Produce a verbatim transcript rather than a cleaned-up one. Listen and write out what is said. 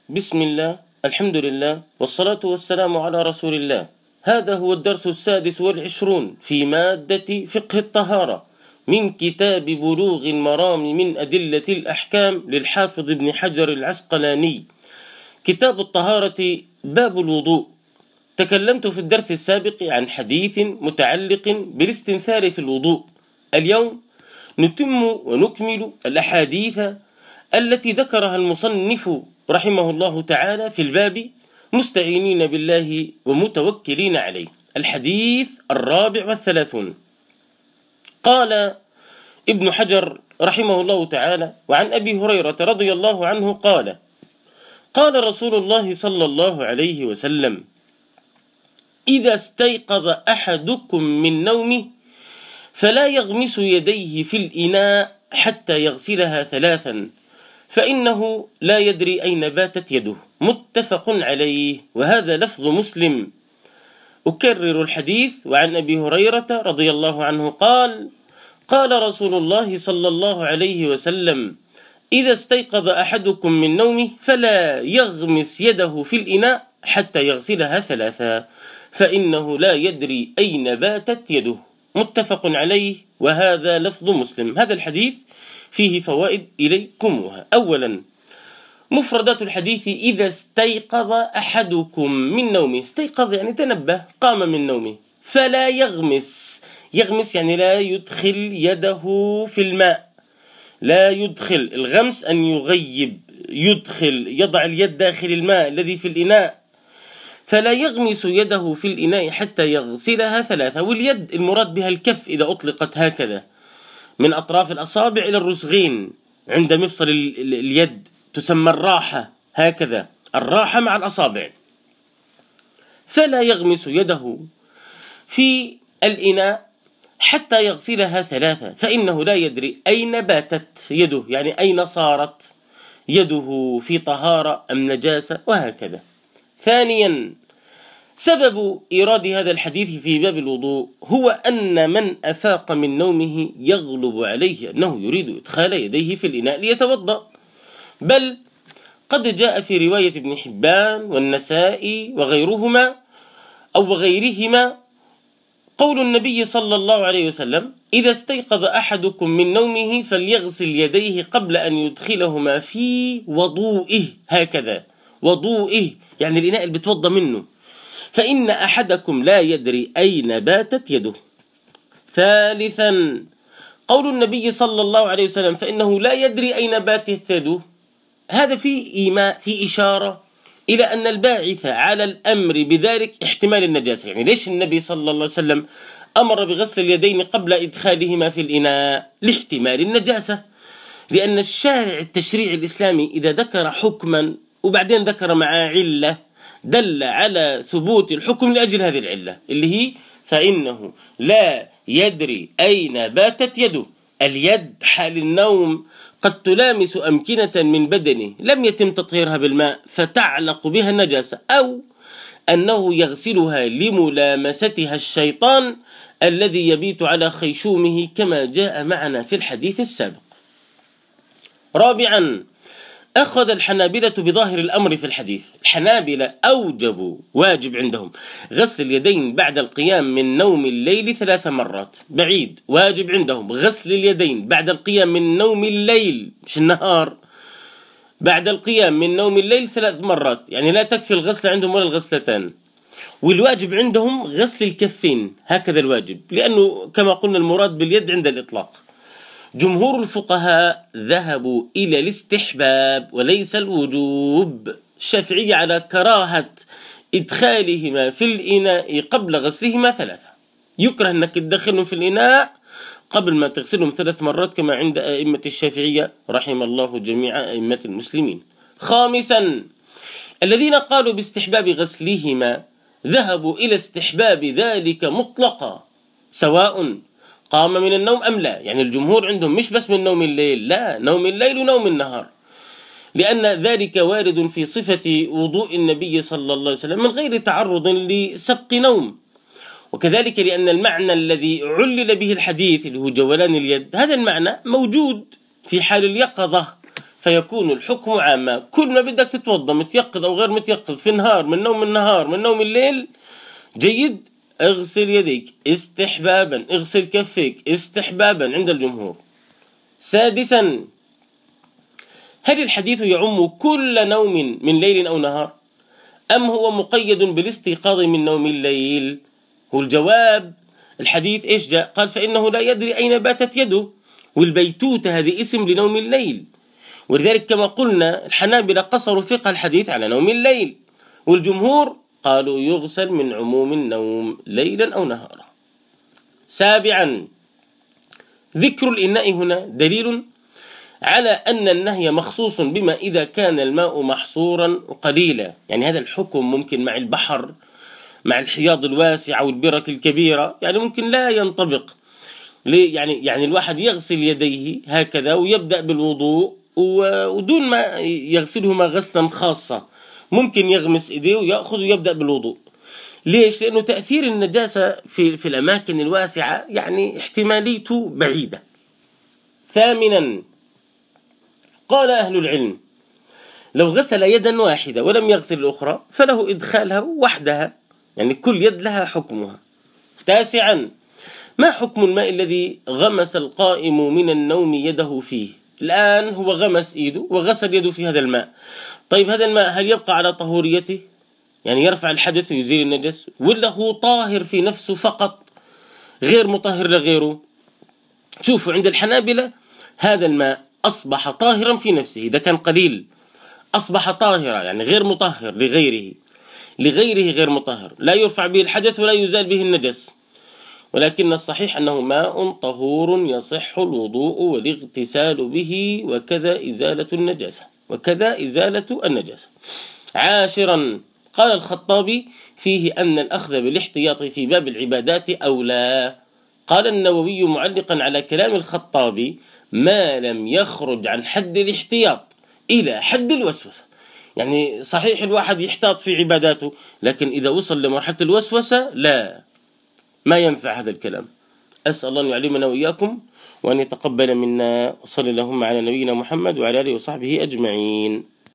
بسم الله، الحمد لله، والصلاة والسلام على رسول الله. هذا هو الدرس السادس والعشرون في مادة فقه الطهارة من كتاب بلوغ المرام من أدلة الأحكام للحافظ ابن حجر العسقلاني. كتاب الطهارة باب الوضوء. تكلمت في الدرس السابق عن حديث متعلق بالاستنثار في الوضوء. اليوم نتم ونكمل الأحاديث التي ذكرها المصنف رحمه الله تعالى في الباب مستعينين بالله ومتوكلين عليه. الحديث الرابع والثلاثون. قال ابن حجر رحمه الله تعالى: وعن أبي هريرة رضي الله عنه قال: قال رسول الله صلى الله عليه وسلم: إذا استيقظ أحدكم من نومه فلا يغمس يديه في الإناء حتى يغسلها ثلاثا فإنه لا يدري أين باتت يده. متفق عليه، وهذا لفظ مسلم. أكرر الحديث. وعن أبي هريرة رضي الله عنه قال: قال رسول الله صلى الله عليه وسلم: إذا استيقظ أحدكم من نومه فلا يغمس يده في الإناء حتى يغسلها ثلاثا فإنه لا يدري أين باتت يده. متفق عليه، وهذا لفظ مسلم. هذا الحديث فيه فوائد إليكمها. أولا، مفردات الحديث: إذا استيقظ أحدكم من نومه. استيقظ يعني تنبه، قام من نومه. فلا يغمس، يغمس يعني لا يدخل يده في الماء. لا يدخل، الغمس أن يغيب، يدخل، يضع اليد داخل الماء الذي في الإناء. فلا يغمس يده في الإناء حتى يغسلها ثلاثة. واليد المراد بها الكف إذا أطلقت هكذا من أطراف الأصابع إلى الرسغين عند مفصل اليد تسمى الراحة، هكذا الراحة مع الأصابع. فلا يغمس يده في الإناء حتى يغسلها ثلاثة فإنه لا يدري أين باتت يده، يعني أين صارت يده، في طهارة أم نجاسة، وهكذا. ثانيا، سبب إيراد هذا الحديث في باب الوضوء هو أن من أفاق من نومه يغلب عليه أنه يريد إدخال يديه في الإناء ليتوضأ، بل قد جاء في رواية ابن حبان والنسائي وغيرهما أو غيرهما قول النبي صلى الله عليه وسلم: إذا استيقظ أحدكم من نومه فليغسل يديه قبل أن يدخلهما في وضوئه، هكذا وضوئه يعني الإناء اللي بتوضأ منه، فإن أحدكم لا يدري أين باتت يده. ثالثا، قول النبي صلى الله عليه وسلم: فإنه لا يدري أين باتت يده، هذا في إيماء، في إشارة إلى أن الباعث على الأمر بذلك احتمال النجاسة. يعني ليش النبي صلى الله عليه وسلم أمر بغسل اليدين قبل إدخالهما في الإناء؟ لاحتمال النجاسة. لأن الشارع التشريع الإسلامي إذا ذكر حكما وبعدين ذكر معاه علة دل على ثبوت الحكم لأجل هذه العلة اللي هي فإنه لا يدري أين باتت يده. اليد حال النوم قد تلامس أمكنة من بدنه لم يتم تطهيرها بالماء فتعلق بها النجاسة، أو أنه يغسلها لملامستها الشيطان الذي يبيت على خيشومه كما جاء معنا في الحديث السابق. رابعا، أخذ الحنابلة بظاهر الأمر في الحديث. الحنابلة أوجبوا، واجب عندهم غسل اليدين بعد القيام من نوم الليل ثلاث مرات. بعيد، واجب عندهم غسل اليدين بعد القيام من نوم الليل، مش النهار، بعد القيام من نوم الليل ثلاث مرات، يعني لا تكفي الغسل عندهم ولا الغسلتان. والواجب عندهم غسل الكفين، هكذا الواجب، لأنه كما قلنا المراد باليد عند الإطلاق. جمهور الفقهاء ذهبوا إلى الاستحباب وليس الوجوب. الشافعية على كراهة إدخالهما في الإناء قبل غسلهما ثلاثة، يكره أنك تدخلهم في الإناء قبل ما تغسلهم ثلاث مرات كما عند أئمة الشافعية رحم الله جميع أئمة المسلمين. خامسا، الذين قالوا باستحباب غسلهما ذهبوا إلى استحباب ذلك مطلقا سواء قام من النوم أم لا. يعني الجمهور عندهم مش بس من نوم الليل، لا، نوم الليل ونوم النهار، لأن ذلك وارد في صفة وضوء النبي صلى الله عليه وسلم من غير تعرض لسبق نوم. وكذلك لأن المعنى الذي علل به الحديث اللي هو جولان اليد، هذا المعنى موجود في حال اليقظة فيكون الحكم عاما. كل ما بدك تتوضا متيقظ أو غير متيقظ، في النهار، من نوم النهار، من نوم الليل، جيد، اغسل يديك استحبابا، اغسل كفيك استحبابا عند الجمهور. سادسا، هل الحديث يعم كل نوم من ليل أو نهار، أم هو مقيد بالاستيقاظ من نوم الليل؟ هو الجواب الحديث إيش جاء؟ قال فإنه لا يدري أين باتت يده، والبيتوتة هذه اسم لنوم الليل، ولذلك كما قلنا الحنابلة قصروا فقه الحديث على نوم الليل، والجمهور قالوا يغسل من عموم النوم ليلا أو نهارا. سابعا، ذكر الإناء هنا دليل على أن النهي مخصوص بما إذا كان الماء محصورا قليلا. يعني هذا الحكم ممكن مع البحر، مع الحياض الواسعة والبرك الكبيرة، يعني ممكن لا ينطبق. يعني يعني الواحد يغسل يديه هكذا ويبدأ بالوضوء ودون ما يغسلهما غسلا خاصة، ممكن يغمس إيديه ويأخذ ويبدأ بالوضوء. ليش؟ لأنه تأثير النجاسة في في الأماكن الواسعة يعني احتماليته بعيدة. ثامنا، قال أهل العلم لو غسل يدا واحدة ولم يغسل الأخرى فله إدخالها وحدها، يعني كل يد لها حكمها. تاسعا، ما حكم الماء الذي غمس القائم من النوم يده فيه؟ الآن هو غمس إيده وغسل يده في هذا الماء، طيب هذا الماء هل يبقى على طهوريته، يعني يرفع الحدث ويزيل النجس، ولا هو طاهر في نفسه فقط غير مطهر لغيره؟ شوفوا عند الحنابلة هذا الماء أصبح طاهرا في نفسه، إذا كان قليل أصبح طاهرا، يعني غير مطهر لغيره، لغيره غير مطهر، لا يرفع به الحدث ولا يزال به النجس، ولكن الصحيح أنه ماء طهور يصح الوضوء والاغتسال به، وكذا إزالة النجاسة، وكذا إزالة النجاسة. عاشرا، قال الخطابي فيه أن الأخذ بالاحتياط في باب العبادات أولى. قال النووي معلقا على كلام الخطابي ما لم يخرج عن حد الاحتياط إلى حد الوسوسة. يعني صحيح الواحد يحتاط في عباداته، لكن إذا وصل لمرحلة الوسوسة لا، ما ينفع هذا الكلام. أسأل الله أن يعلمنا وإياكم وأن يتقبل منا، وصلى اللهم على نبينا محمد وعلى آله وصحبه أجمعين.